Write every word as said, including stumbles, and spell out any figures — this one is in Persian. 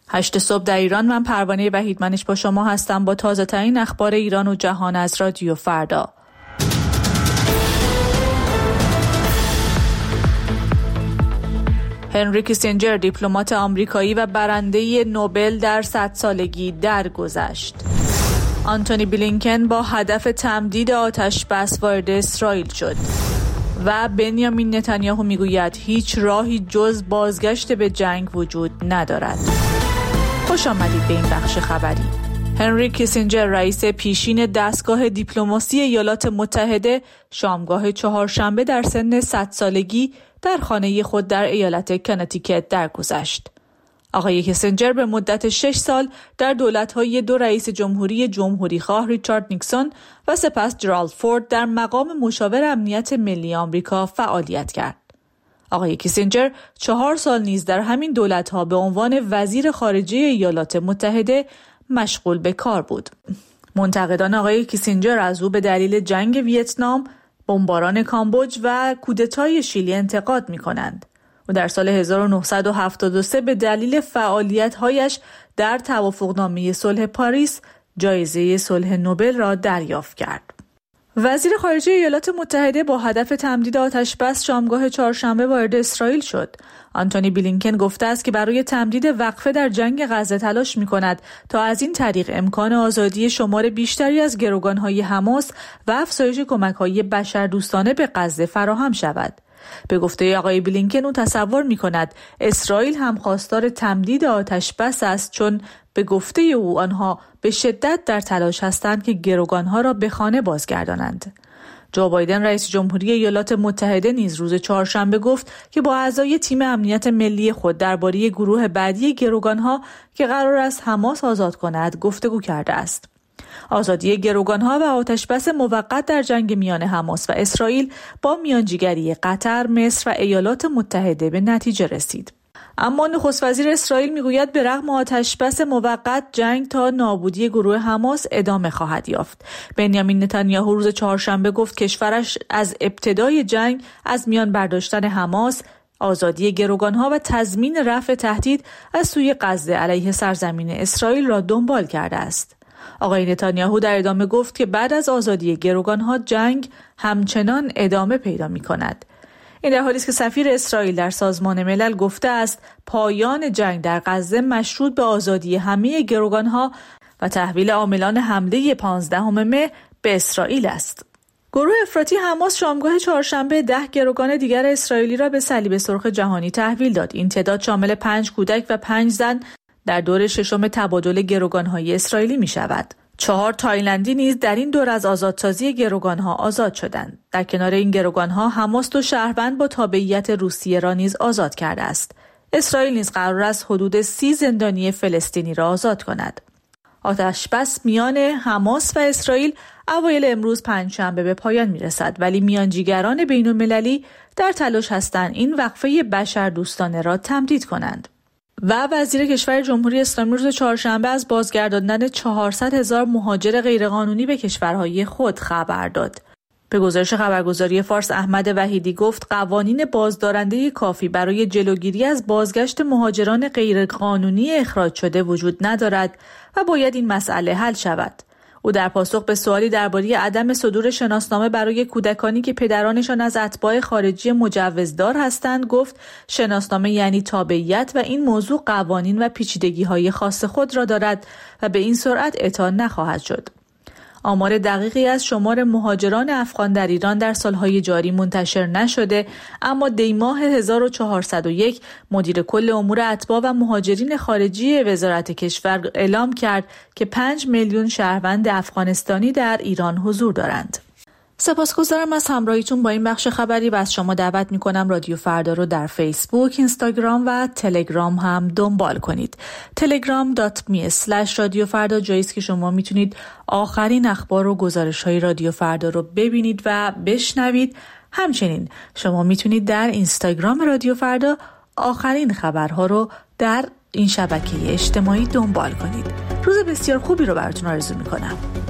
هشت صبح در ایران. من پروانه وحیدمنش با شما هستم با تازه ترین اخبار ایران و جهان از رادیو فردا. هنری کیسینجر دیپلمات آمریکایی و برنده نوبل در صد سالگی درگذشت. آنتونی بلینکن با هدف تمدید آتش بس وارد اسرائیل شد و بنیامین نتانیاهو میگوید هیچ راهی جز بازگشت به جنگ وجود ندارد. خوش آمدید به این بخش خبری. هنری کیسینجر رئیس پیشین دستگاه دیپلماسی ایالات متحده شامگاه چهارشنبه در سن صد سالگی در خانه خود در ایالت کنتیکت درگذشت. آقای کیسینجر به مدت شش سال در دولت‌های دو رئیس جمهوری جمهوری‌خواه ریچارد نیکسون و سپس جرالد فورد در مقام مشاور امنیت ملی آمریکا فعالیت کرد. آقای کیسینجر چهار سال نیز در همین دولت‌ها به عنوان وزیر خارجه ایالات متحده مشغول به کار بود. منتقدان آقای کیسینجر از او به دلیل جنگ ویتنام، بمباران کامبوج و کودتای شیلی انتقاد می‌کنند. و در سال هزار و نهصد و هفتاد و سه به دلیل فعالیت‌هایش در توافقنامه صلح پاریس جایزه صلح نوبل را دریافت کرد. وزیر خارجه ایالات متحده با هدف تمدید آتش بس شامگاه چهارشنبه وارد اسرائیل شد. آنتونی بلینکن گفته است که برای تمدید وقفه در جنگ غزه تلاش می‌کند تا از این طریق امکان آزادی شمار بیشتری از گروگان‌های حماس و افزایش کمک‌های بشردوستانه به غزه فراهم شود. به گفته آقای بلینکن او تصور می‌کند اسرائیل هم خواستار تمدید آتش بس است، چون به گفته او آنها به شدت در تلاش هستند که گروگانها را به خانه بازگردانند. جو بایدن رئیس جمهوری ایالات متحده نیز روز چهارشنبه گفت که با اعضای تیم امنیت ملی خود درباره گروه بعدی گروگانها که قرار است حماس آزاد کند گفتگو کرده است. آزادی گروگانها و آتشبس موقت در جنگ میان حماس و اسرائیل با میانجیگری قطر، مصر و ایالات متحده به نتیجه رسید. اما نخست وزیر اسرائیل میگوید به رغم آتشبس موقت جنگ تا نابودی گروه حماس ادامه خواهد یافت. بنیامین نتانیاهو روز چهارشنبه گفت کشورش از ابتدای جنگ از میان برداشتن حماس، آزادی گروگانها و تضمین رفع تهدید از سوی غزه علیه سرزمین اسرائیل را دنبال کرده است. آقای نتانیاهو در ادامه گفت که بعد از آزادی گروگانها جنگ همچنان ادامه پیدا می کند. این در حالی است که سفیر اسرائیل در سازمان ملل گفته است پایان جنگ در غزه مشروط به آزادی همه گروگانها و تحویل عاملان حمله پانزدهم مه به اسرائیل است. گروه افراطی حماس شامگاه چهارشنبه ده گروگان دیگر اسرائیلی را به صلیب سرخ جهانی تحویل داد. این تعداد شامل پنج کودک و پنج زن در دور ششم تبادل گروگان‌های اسرائیلی می شود. چهار تایلندی نیز در این دور از آزادسازی گروگان‌ها آزاد شدند. در کنار این گروگان‌ها حماس دو شهروند با تابعیت روسیه را نیز آزاد کرده است. اسرائیل نیز قرار است حدود سی زندانی فلسطینی را آزاد کند. آتشبس میان حماس و اسرائیل اوایل امروز پنجشنبه به پایان می‌رسد، ولی میانجیگران بین‌المللی در تلاش هستند این وقفه بشردوستانه را تمدید کنند. و وزیر کشور جمهوری اسلامی روز چهارشنبه از بازگرداندن چهارصد هزار مهاجر غیرقانونی به کشورهای خود خبر داد. به گزارش خبرگزاری فارس احمد وحیدی گفت قوانین بازدارنده کافی برای جلوگیری از بازگشت مهاجران غیرقانونی اخراج شده وجود ندارد و باید این مسئله حل شود. او در پاسخ به سوالی درباره عدم صدور شناسنامه برای کودکانی که پدرانشان از اتباع خارجی مجوزدار هستند گفت شناسنامه یعنی تابعیت و این موضوع قوانین و پیچیدگی‌های خاص خود را دارد و به این سرعت اعطا نخواهد شد. آمار دقیقی از شمار مهاجران افغان در ایران در سالهای جاری منتشر نشده، اما دی ماه هزار و چهارصد و یک مدیر کل امور اتباع و مهاجرین خارجی وزارت کشور اعلام کرد که پنج میلیون شهروند افغانستانی در ایران حضور دارند. سپاسگزارم از همراهیتون با این بخش خبری و از شما دعوت میکنم رادیو فردا رو در فیسبوک، اینستاگرام و تلگرام هم دنبال کنید. تلگرام دات می اسلش رادیو فردا جایی است که شما میتونید آخرین اخبار و گزارش های رادیو فردا رو ببینید و بشنوید. همچنین شما میتونید در اینستاگرام رادیو فردا آخرین خبرها رو در این شبکه اجتماعی دنبال کنید. روز بسیار خوبی رو براتون آرزو میکنم.